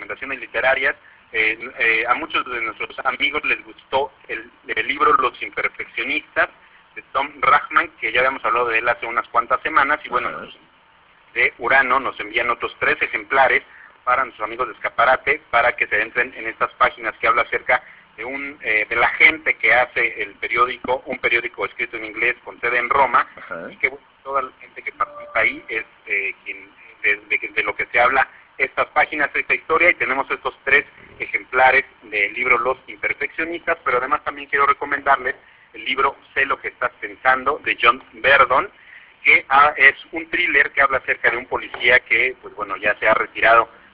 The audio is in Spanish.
recomendaciones literarias. A muchos de nuestros amigos les gustó el libro Los Imperfeccionistas de Tom Rachman, que ya habíamos hablado de él hace unas cuantas semanas, y bueno, de Urano nos envían otros 3 ejemplares para nuestros amigos de Escaparate, para que se entren en estas páginas que habla acerca de la gente que hace el periódico, un periódico escrito en inglés con sede en Roma, y que toda la gente que participa ahí es de lo que se habla estas páginas, esta historia, y tenemos estos 3 ejemplares del libro Los Imperfeccionistas, pero además también quiero recomendarles el libro Sé lo que estás pensando, de John Verdon, que es un thriller que habla acerca de un policía que, pues bueno, ya se ha retirado